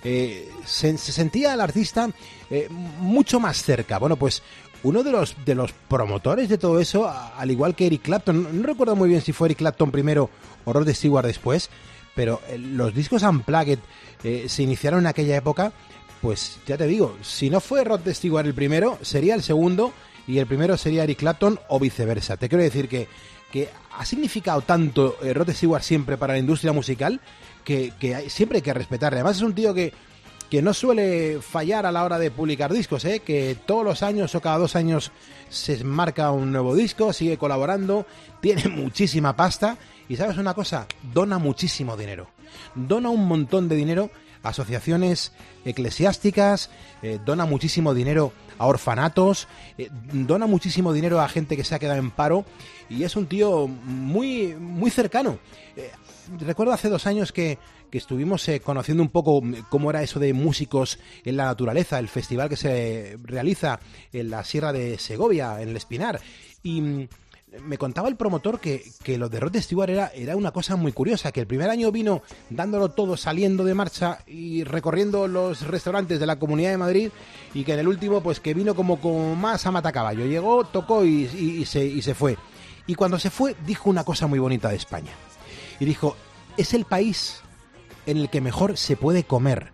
se sentía al artista mucho más cerca. Bueno, pues uno de los promotores de todo eso, al igual que Eric Clapton, no recuerdo muy bien si fue Eric Clapton primero o Rod Stewart después, pero los discos unplugged se iniciaron en aquella época. Pues ya te digo, si no fue Rod Stewart el primero, sería el segundo, y el primero sería Eric Clapton o viceversa. Te quiero decir que ha significado tanto Rod Stewart siempre para la industria musical que siempre hay que respetarle. Además es un tío que no suele fallar a la hora de publicar discos, que todos los años o cada 2 años se marca un nuevo disco, sigue colaborando, tiene muchísima pasta y, ¿sabes una cosa? Dona muchísimo dinero. Dona un montón de dinero a asociaciones eclesiásticas, dona muchísimo dinero a orfanatos, dona muchísimo dinero a gente que se ha quedado en paro y es un tío muy, muy cercano. Recuerdo hace 2 años que estuvimos conociendo un poco cómo era eso de músicos en la naturaleza, el festival que se realiza en la Sierra de Segovia, en el Espinar, y me contaba el promotor que lo de Rod Stewart era una cosa muy curiosa, que el primer año vino dándolo todo, saliendo de marcha y recorriendo los restaurantes de la Comunidad de Madrid, y que en el último pues que vino como más a matacaballo, llegó, tocó y se fue. Y cuando se fue dijo una cosa muy bonita de España, y dijo: es el país en el que mejor se puede comer.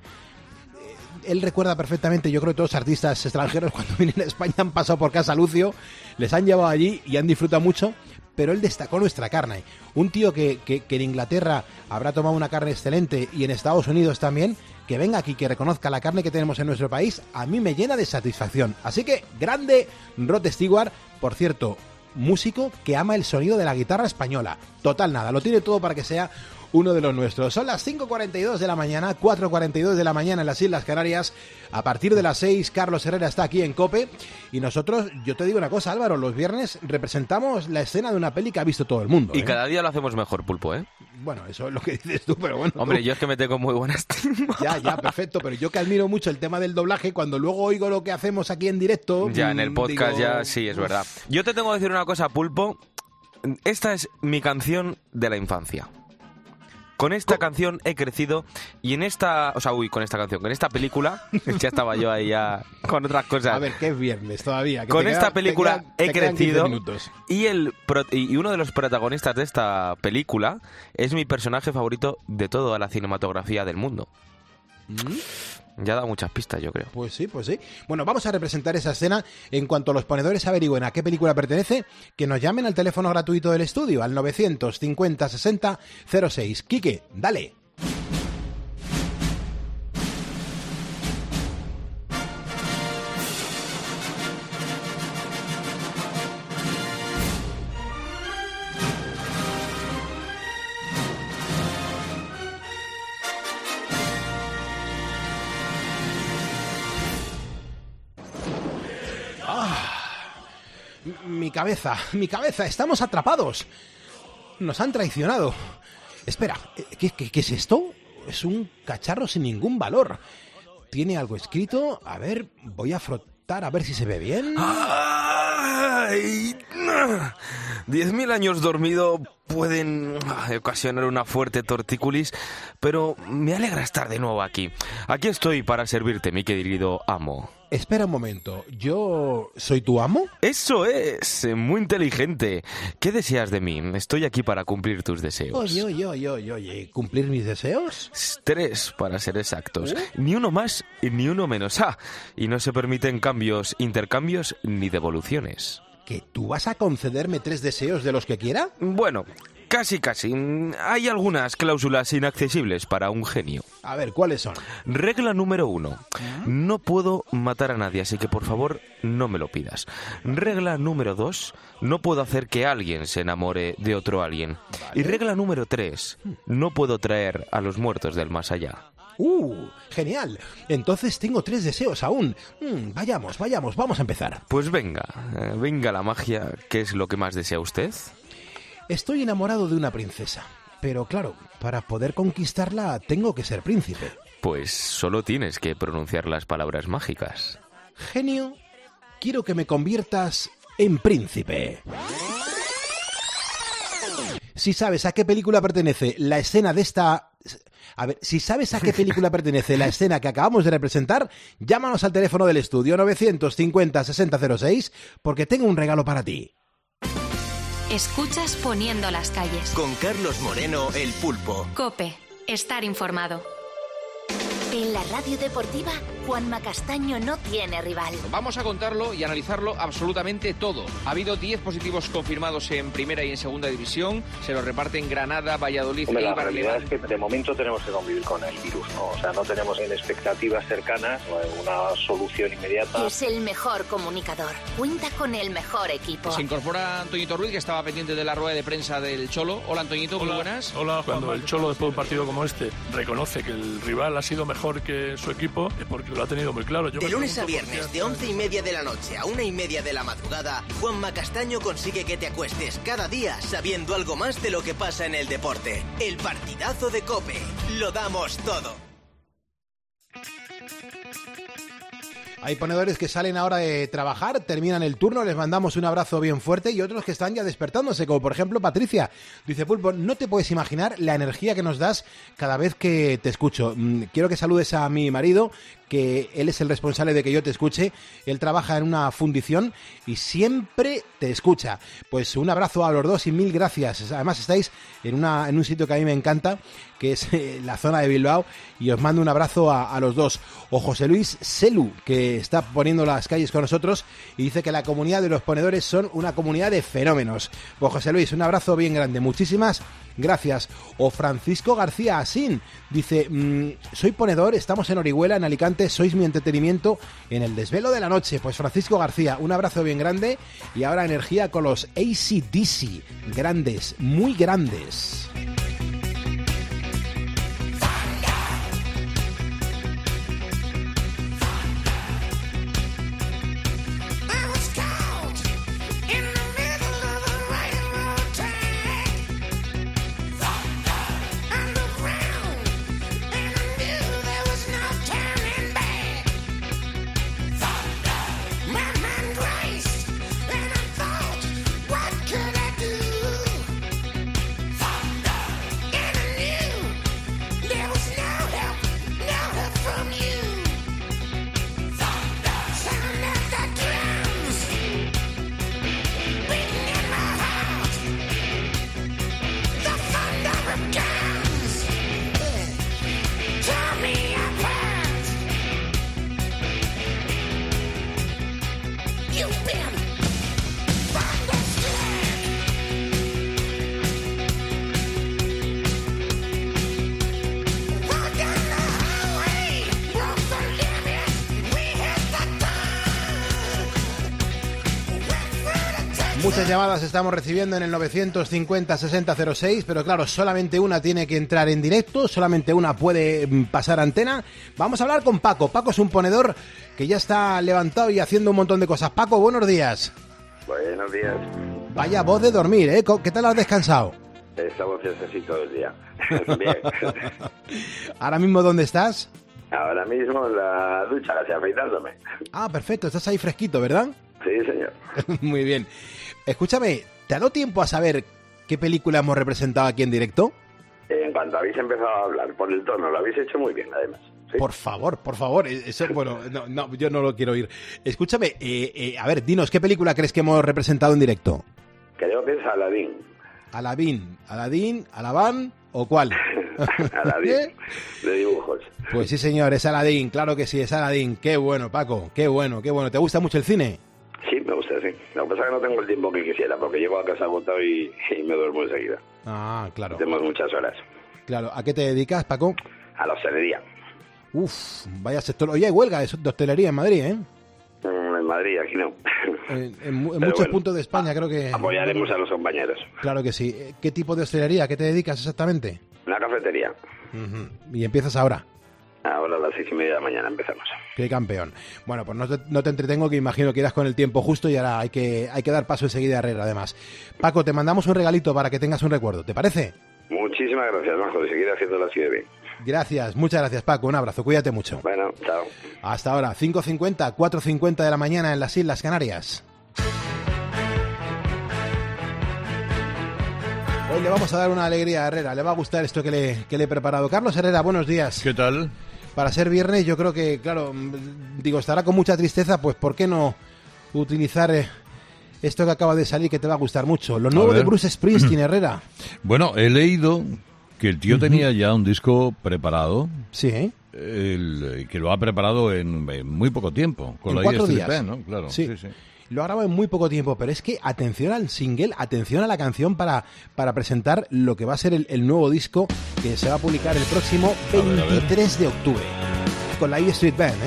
Él recuerda perfectamente, yo creo que todos los artistas extranjeros cuando vienen a España han pasado por Casa Lucio, les han llevado allí y han disfrutado mucho, pero él destacó nuestra carne. Un tío que en Inglaterra habrá tomado una carne excelente y en Estados Unidos también, que venga aquí, que reconozca la carne que tenemos en nuestro país, a mí me llena de satisfacción. Así que, grande Rod Stewart, por cierto, músico que ama el sonido de la guitarra española. Total nada, lo tiene todo para que sea uno de los nuestros. Son las 5:42 de la mañana, 4:42 de la mañana en las Islas Canarias. A partir de las 6, Carlos Herrera está aquí en COPE. Y nosotros, yo te digo una cosa, Álvaro, los viernes representamos la escena de una peli que ha visto todo el mundo. Y cada día lo hacemos mejor, Pulpo, ¿eh? Bueno, eso es lo que dices tú, pero bueno. Hombre, yo es que me tengo muy buena estima. Ya, perfecto, pero yo que admiro mucho el tema del doblaje, cuando luego oigo lo que hacemos aquí en directo... Ya, en el podcast ya, sí, es verdad. Yo te tengo que decir una cosa, Pulpo. Esta es mi canción de la infancia. Con esta canción he crecido y en esta... O sea, con esta canción, con esta película... Ya estaba yo ahí ya con otras cosas. A ver, que es viernes todavía. Con esta película he crecido y uno de los protagonistas de esta película es mi personaje favorito de toda la cinematografía del mundo. Ya da muchas pistas, yo creo. Pues sí. Bueno, vamos a representar esa escena. En cuanto los ponedores averigüen a qué película pertenece, que nos llamen al teléfono gratuito del estudio, al 950 60 06. Quique, dale. Mi cabeza, estamos atrapados. Nos han traicionado. Espera, ¿qué es esto? Es un cacharro sin ningún valor. ¿Tiene algo escrito? A ver, voy a frotar a ver si se ve bien. ¡Ay! 10.000 años dormido pueden ocasionar una fuerte tortícolis, pero me alegra estar de nuevo aquí. Aquí estoy para servirte, mi querido amo. Espera un momento, ¿yo soy tu amo? Eso es, muy inteligente. ¿Qué deseas de mí? Estoy aquí para cumplir tus deseos. Oye, ¿cumplir mis deseos? 3, para ser exactos. Ni uno más ni uno menos. Y no se permiten intercambios ni devoluciones. ¿Que tú vas a concederme 3 deseos de los que quiera? Bueno, casi. Hay algunas cláusulas inaccesibles para un genio. A ver, ¿cuáles son? Regla número 1. No puedo matar a nadie, así que por favor no me lo pidas. Regla número 2. No puedo hacer que alguien se enamore de otro alguien. Vale. Y regla número 3. No puedo traer a los muertos del más allá. Genial. Entonces tengo 3 deseos aún. Vayamos, vamos a empezar. Pues venga la magia. ¿Qué es lo que más desea usted? Estoy enamorado de una princesa, pero claro, para poder conquistarla tengo que ser príncipe. Pues solo tienes que pronunciar las palabras mágicas. Genio, quiero que me conviertas en príncipe. Si sabes a qué película pertenece la escena de esta... A ver, si sabes a qué película pertenece la escena que acabamos de representar, llámanos al teléfono del estudio 950-6006 porque tengo un regalo para ti. Escuchas Poniendo las calles. Con Carlos Moreno, El Pulpo. COPE. Estar informado. En la radio deportiva, Juanma Castaño no tiene rival. Vamos a contarlo y analizarlo absolutamente todo. Ha habido 10 positivos confirmados en primera y en segunda división. Se los reparten Granada, Valladolid, Hombre, Eibar, la realidad Levante. es que de momento tenemos que convivir con el virus, ¿no? O sea, no tenemos en expectativas cercanas una solución inmediata. Es el mejor comunicador. Cuenta con el mejor equipo. Se incorpora Antoñito Ruiz, que estaba pendiente de la rueda de prensa del Cholo. Hola, Antoñito, muy buenas. Hola, cuando el Cholo, después de un partido como este, reconoce que el rival ha sido mejor que su equipo, es porque lo ha tenido muy claro. De lunes a viernes, de 11:30 de la noche a 1:30 de la madrugada, Juanma Castaño consigue que te acuestes cada día sabiendo algo más de lo que pasa en el deporte. El partidazo de COPE. Lo damos todo. Hay ponedores que salen ahora de trabajar, terminan el turno, les mandamos un abrazo bien fuerte, y otros que están ya despertándose, como por ejemplo Patricia. Dice: Pulpo, no te puedes imaginar la energía que nos das cada vez que te escucho. Quiero que saludes a mi marido, que él es el responsable de que yo te escuche. Él trabaja en una fundición y siempre te escucha. Pues un abrazo a los dos y mil gracias. Además estáis en un sitio que a mí me encanta, que es la zona de Bilbao, y os mando un abrazo a los dos. O José Luis Selu, que está poniendo las calles con nosotros y dice que la comunidad de los ponedores son una comunidad de fenómenos. Pues José Luis, un abrazo bien grande, muchísimas gracias. O Francisco García Asín dice: soy ponedor, estamos en Orihuela, en Alicante, sois mi entretenimiento en el desvelo de la noche. Pues Francisco García, un abrazo bien grande, y ahora energía con los AC/DC, grandes, muy grandes. Muchas llamadas estamos recibiendo en el 950-6006, pero claro, solamente una tiene que entrar en directo, solamente una puede pasar antena. Vamos a hablar con Paco. Paco es un ponedor que ya está levantado y haciendo un montón de cosas. Paco, buenos días. Buenos días. Vaya voz de dormir, ¿eh? ¿Qué tal has descansado? Esta voz es así todo el día. Bien. ¿Ahora mismo dónde estás? Ahora mismo en la ducha, así afeitándome. Ah, perfecto, estás ahí fresquito, ¿verdad? Sí, señor. Muy bien. Escúchame, ¿te ha dado tiempo a saber qué película hemos representado aquí en directo? En cuanto habéis empezado a hablar por el tono, lo habéis hecho muy bien, además. ¿Sí? Por favor, eso, bueno, no, yo no lo quiero oír. Escúchame, a ver, dinos, ¿qué película crees que hemos representado en directo? Creo que es Aladín. ¿Alabán o cuál? Aladín, de dibujos. Pues sí, señor, es Aladín, claro que sí, es Aladín. Qué bueno, Paco, qué bueno. ¿Te gusta mucho el cine? Sí, me gusta, sí. Lo que pasa es que no tengo el tiempo que quisiera, porque llego a casa agotado y me duermo enseguida. Ah, claro. Tenemos muchas horas. Claro, ¿a qué te dedicas, Paco? A la hostelería. Uf, vaya sector. Oye, hay huelga de hostelería en Madrid, ¿eh? En Madrid, aquí no. En muchos puntos de España creo que... Apoyaremos a los compañeros. Claro que sí. ¿Qué tipo de hostelería? ¿A qué te dedicas exactamente? Una cafetería. ¿Y empiezas ahora? Ahora a las 6:30 de la mañana empezamos. Qué campeón. Bueno, pues no te entretengo, que imagino que irás con el tiempo justo y ahora hay que dar paso enseguida a Herrera, además. Paco, te mandamos un regalito para que tengas un recuerdo, ¿te parece? Muchísimas gracias, Majo, de seguir haciéndolo así de bien. Gracias, muchas gracias, Paco. Un abrazo, cuídate mucho. Bueno, chao. Hasta ahora, 5:50, 4:50 de la mañana en las Islas Canarias. Hoy le vamos a dar una alegría a Herrera, le va a gustar esto que le he preparado. Carlos Herrera, buenos días. ¿Qué tal? Para ser viernes yo creo que, claro, digo, estará con mucha tristeza, pues ¿por qué no utilizar esto que acaba de salir que te va a gustar mucho? Lo nuevo de Bruce Springsteen, Herrera. Bueno, he leído que el tío tenía ya un disco preparado. Sí. Que lo ha preparado en muy poco tiempo. Con en la 4 días. Band, ¿no? Claro, sí. Lo ha grabado en muy poco tiempo, pero es que atención al single, atención a la canción para presentar lo que va a ser el nuevo disco que se va a publicar el próximo 23 de octubre con la E Street Band,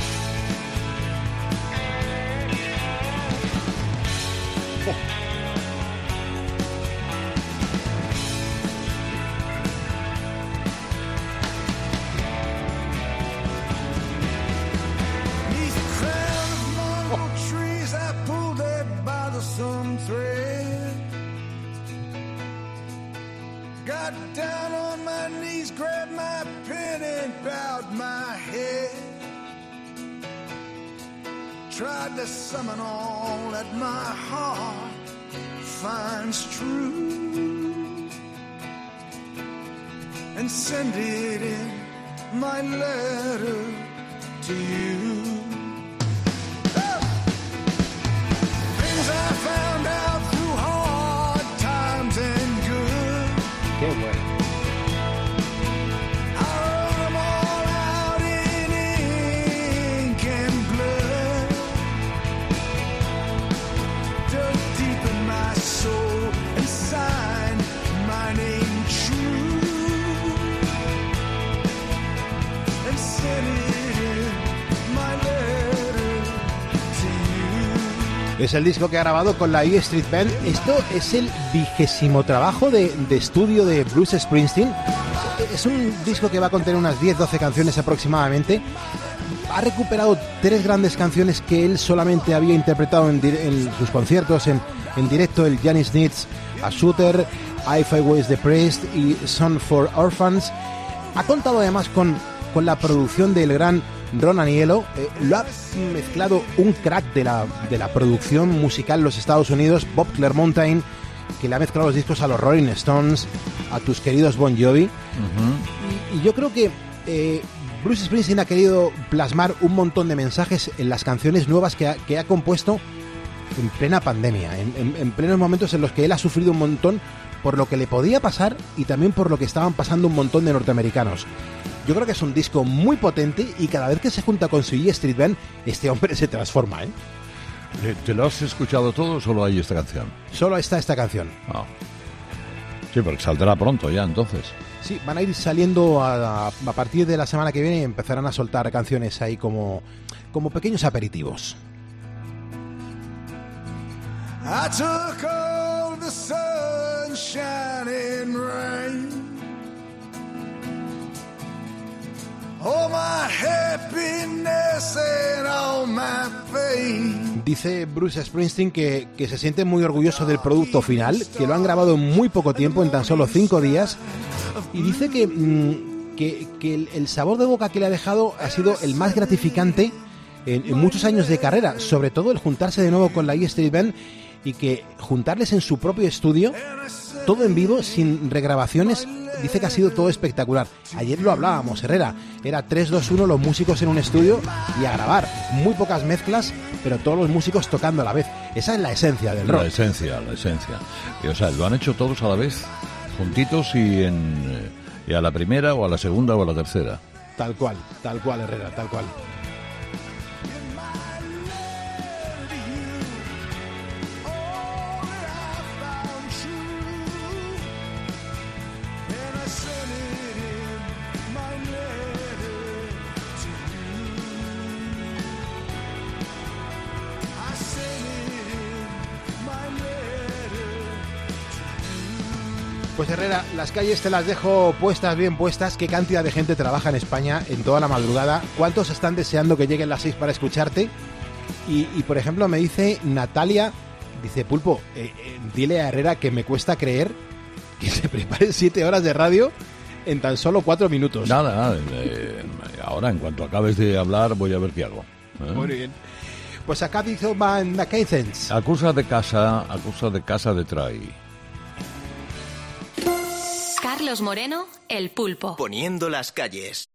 Got down on my knees, grabbed my pen and bowed my head. Tried to summon all that my heart finds true and send it in my letter to you. Things I found out through hard times and good. Qué bueno. Es el disco que ha grabado con la E Street Band. Esto es el 20º trabajo de estudio de Bruce Springsteen. Es un disco que va a contener unas 10-12 canciones aproximadamente. Ha recuperado 3 grandes canciones que él solamente había interpretado en sus conciertos en directo: el Janis Needs a Shooter, If I Was Depressed y Song for Orphans. Ha contado además con la producción del gran Ron Aniello. Lo ha mezclado un crack de la producción musical en los Estados Unidos, Bob Clearmountain, que le ha mezclado los discos a los Rolling Stones, a tus queridos Bon Jovi. Y yo creo que Bruce Springsteen ha querido plasmar un montón de mensajes en las canciones nuevas que ha compuesto en plena pandemia, en plenos momentos en los que él ha sufrido un montón por lo que le podía pasar y también por lo que estaban pasando un montón de norteamericanos. Yo creo que es un disco muy potente y cada vez que se junta con su E Street Band, este hombre se transforma, ¿eh? ¿Te lo has escuchado todo o solo hay esta canción? Solo está esta canción. Ah. Sí, porque saldrá pronto ya, entonces. Sí, van a ir saliendo a partir de la semana que viene y empezarán a soltar canciones ahí como pequeños aperitivos. I took all the sunshine and rain, all my happiness and all my pain. Dice Bruce Springsteen que se siente muy orgulloso del producto final, que lo han grabado en muy poco tiempo, en tan solo 5 días, y dice que el sabor de boca que le ha dejado ha sido el más gratificante en muchos años de carrera, sobre todo el juntarse de nuevo con la E Street Band y que juntarles en su propio estudio, todo en vivo, sin regrabaciones. Dice que ha sido todo espectacular. Ayer lo hablábamos, Herrera, era 3-2-1 los músicos en un estudio y a grabar. Muy pocas mezclas, pero todos los músicos tocando a la vez. Esa es la esencia del rock. La esencia. Y, o sea, lo han hecho todos a la vez, juntitos y a la primera o a la segunda o a la tercera. Tal cual, Herrera, tal cual. Pues Herrera, las calles te las dejo puestas, bien puestas. ¿Qué cantidad de gente trabaja en España en toda la madrugada? ¿Cuántos están deseando que lleguen las 6 para escucharte? Y por ejemplo, me dice Natalia, dice, Pulpo, dile a Herrera que me cuesta creer que se prepare 7 horas de radio en tan solo 4 minutos. Nada, ahora en cuanto acabes de hablar voy a ver qué hago. Muy bien. Pues acá dice Van Nakensens. Acusa de casa de trai. Carlos Moreno, El Pulpo. Poniendo las calles.